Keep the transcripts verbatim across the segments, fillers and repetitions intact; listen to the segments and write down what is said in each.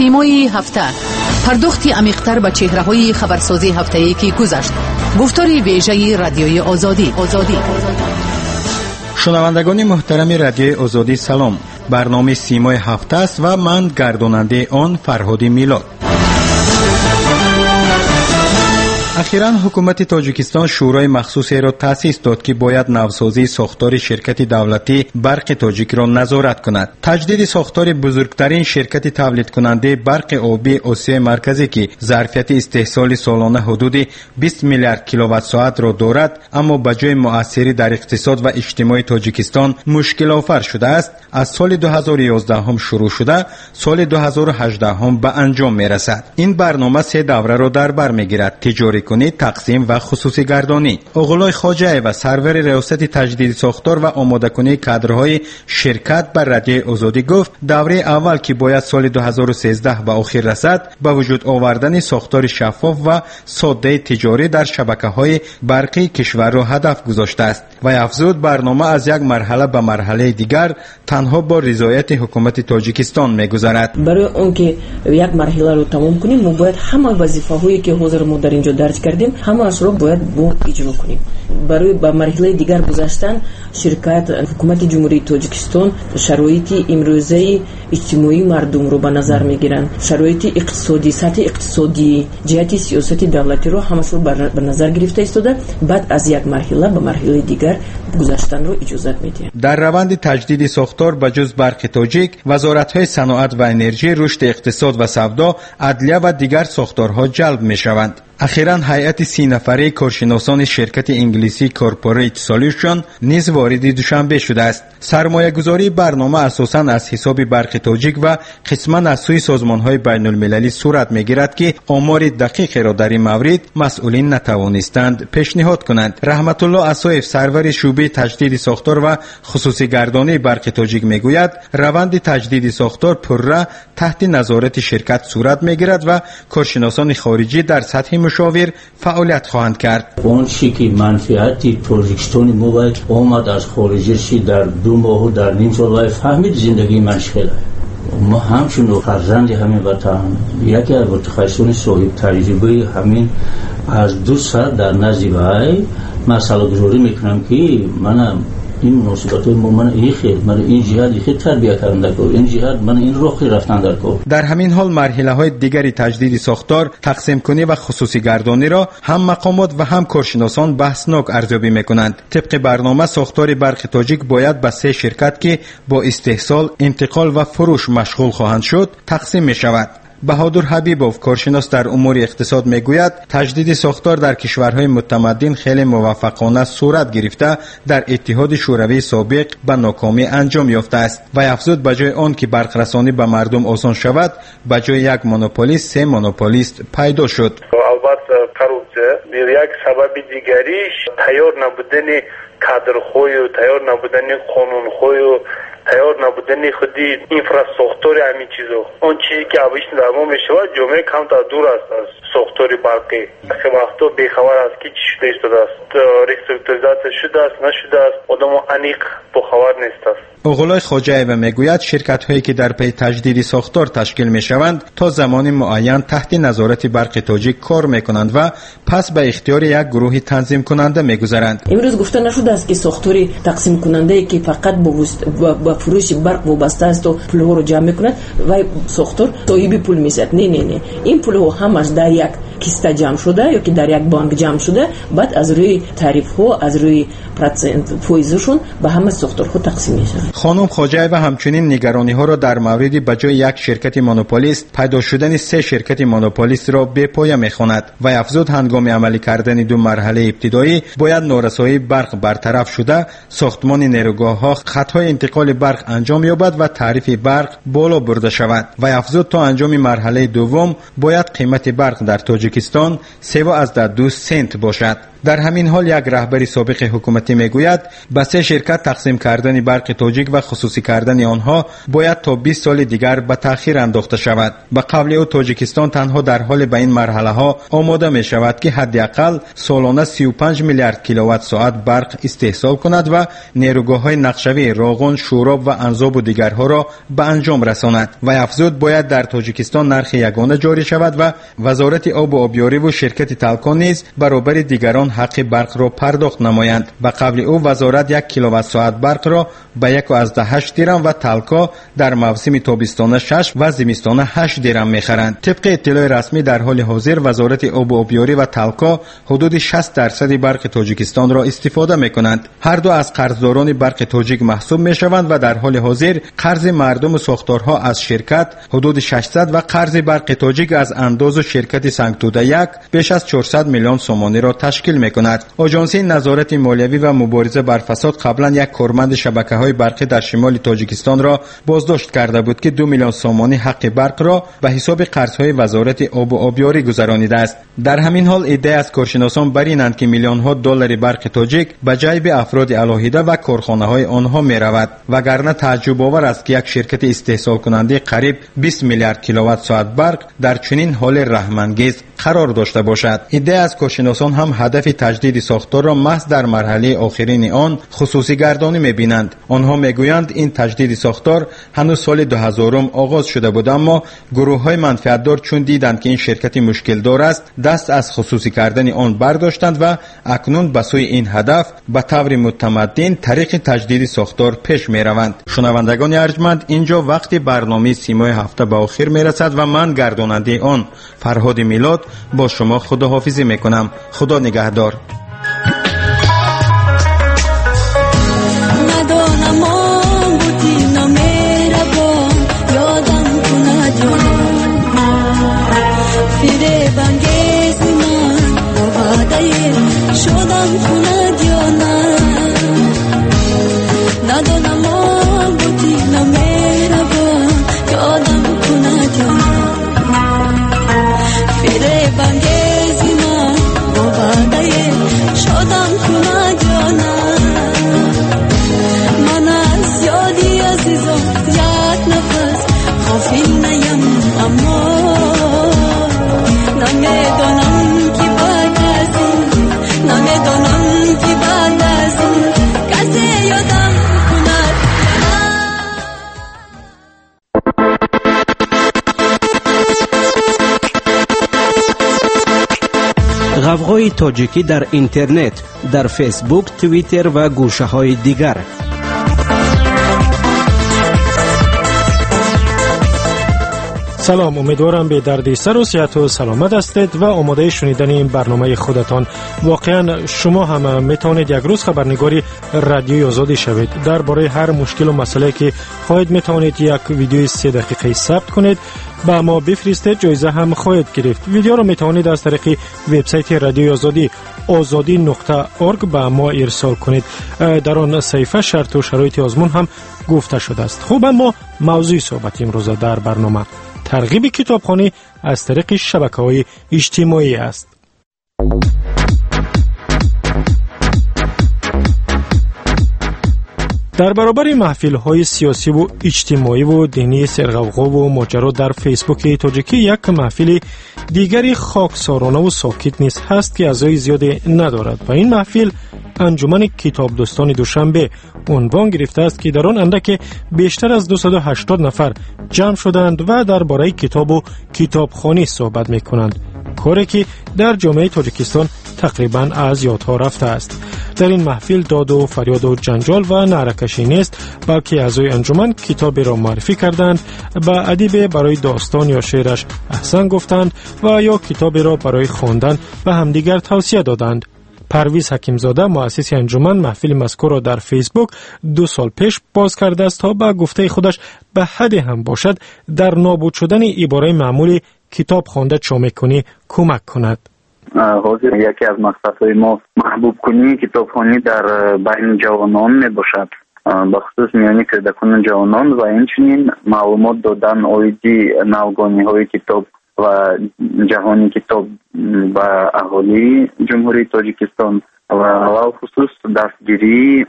سیمای هفته، پرداختی عمیق‌تر به چهره‌های خبرسازی هفته‌ای که گذشت. گفتار ویژه رادیوی آزادی. آزادی. شنوندگان محترم رادیوی آزادی سلام. برنامه سیمای هفته است و من گرداننده آن فرهاد میلاد. اخیراً حکومت تاجیکستان شورای مخصوصی را تأسیس داد که باید نوسازی ساختار شرکت دولتی برق تاجیک را نظارت کند. تجدید ساختار بزرگترین شرکت تولید کننده برق آبی آسیای مرکزی که ظرفیت استحصال سالانه حدود بیست میلیارد کیلووات ساعت را دارد، اما به جای مؤثری در اقتصاد و اجتماع تاجیکستان مشکل آفر شده است، از سال دو هزار و یازده هم شروع شده سال دو هزار و هجده هم به انجام میرسد. این برنامه سه دوره را در بر میگیرد: تجاری کنی، تقسیم و خصوصی گردانی. اغلای خواجه و سرور ریاست تجدید ساختار و آماده کنی کادرهای شرکت بر رادیوی آزادی گفت دوره اول که باید سال دو هزار و سیزده به آخر رسد، با وجود آوردن ساختار شفاف و ساده تجاری در شبکه‌های برقی کشور را هدف گذاشته است و افزود برنامه از یک مرحله به مرحله دیگر تنها با رضایت حکومت تاجیکستان می‌گذرد. برای اونکه یک مرحله رو تمام کنیم، ما باید همه وظیفه‌هایی که حاضر ما در اینجا درج کردیم همه اش رو باید با اجرا کنیم. برای به مرحله دیگر گذشتن، شرکت حکومت جمهوری تاجیکستان شرایط امروزه اجتماعی مردم رو به نظر میگیرند، شرایط اقتصادی، سطح اقتصادی، جهت سیاست دولتی رو همش رو به نظر گرفته ایستاده. بعد از یک مرحله به مرحله دیگر گذشتن رو اجازه میده. در روند تجدید ساختار به جز برق تاجیک، وزارت‌های صنعت و انرژی، رشد اقتصاد و سودا، عدلیه و دیگر ساختارها جلب میشوند. اخیراً هیئت سی نفره کارشناسان شرکت انگلیسی کورپوریت سولوشن نیز وارد دوشنبه شده است. سرمایه گذاری برنامه اساساً از حساب برق تاجیک و قسماً از سوی سازمان‌های بین المللی صورت می‌گیرد که آمار دقیق را در این مورد مسئولین نتوانستند پیشنهاد کنند. رحمت الله اسایف، سرور شعبه تجدید ساختار و خصوصی گردانی برق تاجیک میگوید روند تجدید ساختار پرره تحت نظارت شرکت صورت می‌گیرد و کارشناسان خارجی در سطح مشاور فعالیت خواهند کرد. اون چیزی که منفعتی تاجیکستان موبایل آمد از خارجی در دو ماه و در نیم سال فهمید زندگی مشکله. ما همچون فرزند همین وطن، یکی از متخصصان صاحب تجربه همین از دو سال در نزد وی مسئله گذاری میکنم که منم این مناسبت من این خیر من این جهاد خیر تربیت کردن کو این جهاد من این راه رفتن در کو. در همین حال مرحله های دیگری تجدید ساختار، تقسیم کنی و خصوصی گردانی را هم مقامات و هم کارشناسان بحثناک ارزیابی میکنند. طبق برنامه ساختار برق تاجیک باید به سه شرکت که با استحصال، انتقال و فروش مشغول خواهند شد تقسیم می شود. بهادر حبیبوف، کارشناس در امور اقتصاد میگوید تجدید ساختار در کشورهای متمدن خیلی موفقانه صورت گرفته در اتحاد شوروی سابق به ناکامی انجام یافته است و افزود به جای آن که برق رسانی به مردم آسان شود، به جای یک مونوپولیست سه مونوپولیست پیدا شد. البته کاربچه یک سبب دیگریش تیار نبودن کادرخوی و تیار نبودن قانونخوی و تیار نبودن خودی اینفراستراکتور همین چیزو. اون چیزی که اویش درمان میشه جامعه کم تا دور است از ساختار برقی. خیلی وقتا بیخبر است که چی شده ایستاده است، ریسترکتوریزاسیون شده است نشده است، آدم انیق با خبر نیست است. اغلای خواجه‌ای میگوید شرکت هایی که در پی تجدید ساختار تشکیل می شوند تا زمان معین تحت نظارت برق تاجیک کار می کنند و پس به اختیار یک گروه تنظیم کننده می گذارند. امروز گفته نشده است که ساختار تقسیم کننده ای که فقط با, با فروش برق وابسته است و پول ها رو جمع می کند و ساختار صاحب پول میزد. نه نه نه این پول ها همش در یک کیسه جمع شده یا که در یک بانک جمع شده، بعد از روی تعریف ها از روی پرسنت فایزشون به همه ساختارها تقسیم میشه. خانم خواجه و همچنین نگرانی ها را در مورد بجای یک شرکت مونوپولیست پیدا شدن سه شرکت مونوپولیست را به پایه میخواند و افزود هنگام عملی کردن دو مرحله ابتدایی باید نارسایی برق برطرف شده، ساختمان نیروگاه ها خطهای انتقال برق انجام یابد و تعریف برق بالا برده شود و افزود تا انجام مرحله دوم باید قیمت برق در تاجیکستان تاجیکستان سه و از دو سنت باشد. در همین حال یک رهبر سابق حکومتی میگوید به سه شرکت تقسیم کردن برق تاجیک و خصوصی کردن آنها باید تا بیست سال دیگر به تأخیر انداخته شود. به قول او تاجیکستان تنها در حال به این مرحله ها آماده می شود که حداقل سالانه سی و پنج میلیارد کیلووات ساعت برق استحصال کند و نیروگاه های نقشوی، راغون، شوراب و انزاب و دیگرها را به انجام رساند. و افزود باید در تاجیکستان نرخ یگانه جاری شود و وزارت آب و آبیاری و شرکت تالکو نیز برابر دیگران حق برق را پرداخت نمایند. به قول او وزارت یک کیلووات ساعت برق را به یک و از ده هشت درم و تالکو در موسم تابستانه شش و زمستانه هشت درم میخرند. طبق اطلاع رسمی در حال حاضر وزارت آب و آبیاری و تالکو حدود شصت درصد برق تاجیکستان را استفاده میکنند. هر دو از قرضداران برق تاجیک محسوب میشوند و در حال حاضر قرض مردم و ساختارها از شرکت حدود ششصد و قرض برق تاجیک از انداز و شرکت سنگتوده یک بیش از چهارصد میلیون سومانی را تشکیل میکند. آژانسی نظارت مالیوی و مبارزه بر فساد قبلا یک کارمند شبکه‌های برقی در شمال تاجیکستان را بازداشت کرده بود که دو میلیون سومانی حق برق را به حساب قرض‌های وزارت آب و آبیاری گذرانیده است. در همین حال ادعا از کارشناسان بر اینند که میلیون ها دلار برق تاجیک به جیب افراد علاهیده و کارخانه‌های آنها می‌رود، وگرنه تعجب آور است که یک شرکت استحصال کننده قریب بیست میلیارد کیلووات ساعت برق در چنین حال رحم‌انگیز قرار داشته باشد. ادعا از کارشناسان هم هدف تجدید ساختار را محض در مرحله آخرین آن خصوصی گردانی می‌بینند. آنها میگویند این تجدید ساختار هنوز سال دو هزار آغاز شده بود، اما گروه‌های منفعت‌دار چون دیدند که این شرکت مشکل دار است دست از خصوصی کردن آن برداشتند و اکنون به سوی این هدف به طور متمدن طریق تجدید ساختار پیش می‌روند. شنوندگان ارجمند، اینجا وقتی برنامه سیمای هفته به آخر میرسد و من گرداننده آن فرهاد میلاد با شما خداحافظی میکنم. خدا نگهدار. غوغای تاجیکی در اینترنت، در فیسبوک، توییتر و گوشه های دیگر. سلام، امیدوارم به درد سر و صحت و سلامت هستید و آماده شنیدن این برنامه خودتان. واقعا شما هم میتونید یک روز خبرنگاری رادیوی آزادی شوید. درباره هر مشکل و مسئله که خواهید میتونید یک ویدیوی سه دقیقه ثبت کنید، با ما بفرستید، جایزه هم خواهید گرفت. ویدیو رو میتونید از طریق وبسایت رادیوی آزادی آزادی نقطه اورگ با ما ارسال کنید. در آن صفحه شرط و شرایط آزمون هم گفته شده است. خوب، اما موضوع صحبت امروز در برنامه ترغیب کتابخوانی از طریق شبکه‌های اجتماعی است. در برابر محفل‌های سیاسی و اجتماعی و دینی سرغوغا و ماجرا در فیسبوک تاجیکی، یک محفل دیگری خاکسارانه و ساکت نیست هست که اعضای زیادی ندارد و این محفل انجمن کتاب دوستان دوشنبه عنوان گرفته است که در آن اندک بیشتر از دویست و هشتاد نفر جمع شدند و درباره کتاب و کتابخوانی صحبت می‌کنند، کاری که در جامعه تاجیکستان تقریباً از یادها رفته است. در این محفل داد و فریاد و جنجال و نعره‌کشی نیست، بلکه اعضای انجمن کتاب را معرفی کردند، به ادیب برای داستان یا شعرش احسان گفتند و یا کتاب را برای خواندن و همدیگر توصیه دادند. پرویز حکیمزاده مؤسس انجمن محفل مذکور را در فیسبوک دو سال پیش باز کرده است تا به گفته خودش به حد هم باشد در نابود شدن عباره معمولی کتاب خوانده چامی کنی کمک کند. حاضر یکی از مقصدهای ما محبوب کنی کتابخوانی در بین جوانان می باشد، بخصوص میانی کودکان جوانان و همچنین معلومات دادن اویدی نوگانی های کتاب و جهانی کتاب به اهالی جمهوری تاجیکستان و خصوص دستگیری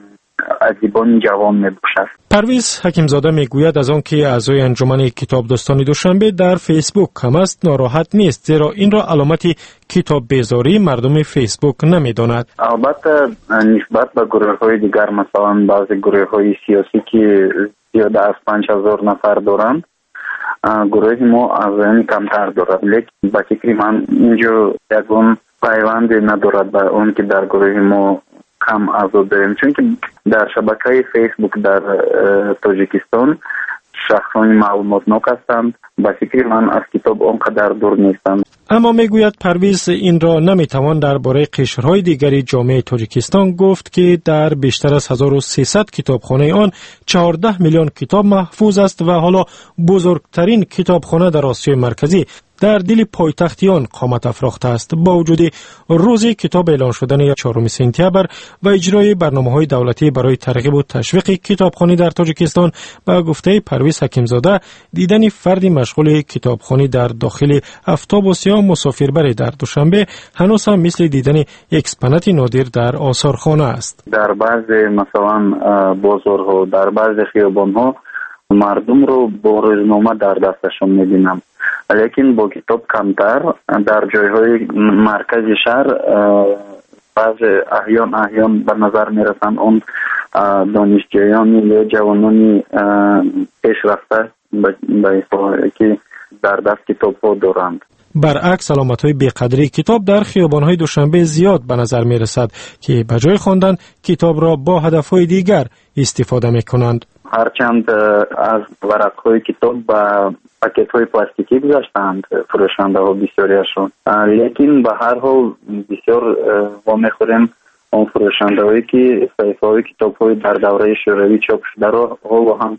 ادیبان جوان میباشد. پرویز حکیمزاده میگوید از آن که اعضای انجمن کتاب دوستان دوشنبه در فیسبوک کم است ناراحت نیست، زیرا این را علامتی کتاب بیزاری مردم فیسبوک نمیداند. البته نسبت به گروه های دیگر، مثلا بعضی گروه های سیاسی که زیاده از پنج هزار نفر دارند، گروه ما از این کمتر دارد، لیکن با فکر من اینجا یکون پیوند ندارد با اون که در گروه ما کم اعضا داریم، چون که در شبکه فیسبوک در تاجیکستان شخصان معلوماتناک هستند. با فکر من از کتاب آنقدر دور نیستند. اما میگوید پرویز این را نمیتوان درباره قشرهای دیگری جامعه تاجیکستان گفت که در بیشتر از هزار و سیصد کتابخانه آن چهارده میلیون کتاب محفوظ است و حالا بزرگترین کتابخانه در آسیای مرکزی در دل پایتخت آن قامت افراخته است. با وجود روز کتاب اعلان شدن چهارم سپتامبر و اجرای برنامه‌های دولتی برای ترغیب و تشویق کتابخوانی در تاجیکستان، با گفته پرویز حکیمزاده دیدن فردی مشغول کتابخوانی در داخل اتوبوس یا مسافربر در دوشنبه هنوز هم مثل دیدن اکسپونات نادر در آثارخانه است. در بعضی مثلا بازارها، در بعضی خیابان‌ها مردم رو با روزنامه در دستشون می‌بینم، لیکن با کتاب کمتر. در جایهای مرکز شهر بعض احیان احیان به نظر میرسند اون دانشجویان یا جوانانی پیشرفته به که در دست کتاب ها دارند. برعکس علامت‌های بی‌قدری کتاب در خیابان‌های دوشنبه زیاد به نظر می‌رسد که به جای خواندن کتاب را با هدف‌های دیگر استفاده می‌کنند. هرچند از ورق‌های کتاب و پاکت‌های پلاستیکی گذاشتند فروشنده‌ها بسیاریشون، لیکن به هر حال بسیار وا می‌خوریم اون فروشنده‌هایی که صحیفه‌های کتاب‌های در دوره شوروی چاپ شده را و هم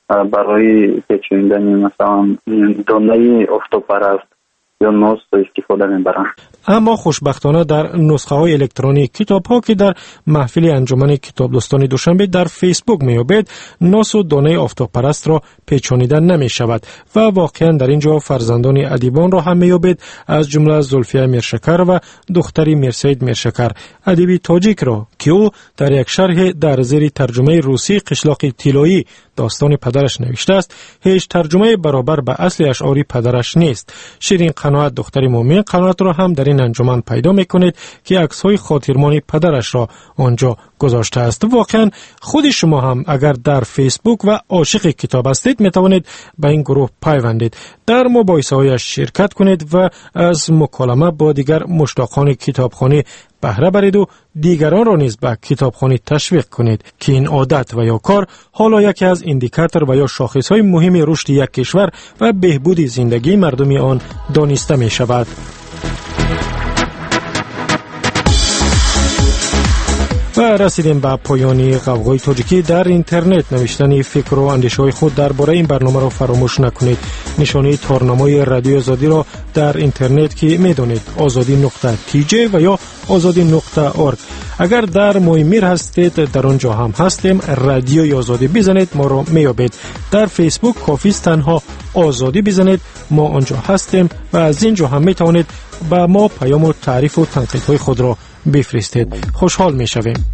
برای پیچوندن مثلا دانه آفتاب‌پرست یا ناس استفاده می‌برند. اما خوشبختانه در نسخه های الکترونیک کتاب ها که در محفل انجمن کتاب دوستان دوشنبه در فیسبوک میابد، ناس و دانه آفتابپرست را پیچانیده نمی شود و واقعا در اینجا فرزندان ادیبان را هم میابد، از جمله زلفیه میرشکر و دختری میرسید میرشکر، ادیبی تاجیک را که او در یک شرح در زیر ترجمه روسی قشلاق طلایی داستان پدرش نوشته است، هیچ ترجمه برابر به اصل اشعاری پدرش نیست. شیرین قناعت دختری مومن قناعت را هم در این انجمن پیدا میکنید که عکس‌های خاطرمان پدرش را آنجا گذاشته است. واقعا خود شما هم اگر در فیسبوک و عاشق کتاب هستید میتوانید به این گروه پیوندید، در مباحثه‌هایش شرکت کنید و از مکالمه با دیگر مشتاقان کتابخوانی بهره برید و دیگران را نیز به کتابخوانی تشویق کنید که این عادت و یا کار حالا یکی از ایندیکاتور و یا شاخص‌های مهم رشد یک کشور و بهبود زندگی مردم آن دانسته می شود. و رسیدیم به پایانی غوغای تاجیکی در اینترنت. نوشتن فکر و اندیشه‌های خود درباره این برنامه را فراموش نکنید. نشانه تارنمای رادیو آزادی را در اینترنت که میدونید آزادی نقطه تی جی و یا آزادی نقطه اورگ. اگر در مویمیر هستید در آنجا هم هستیم، رادیو آزادی بزنید ما را میابید. در فیسبوک کافی است تنها آزادی بزنید ما آنجا هستیم و از اینجا هم میتوانید با ما پیام و تعریف و تنقیدهای خود را بفرستید. خوشحال میشویم.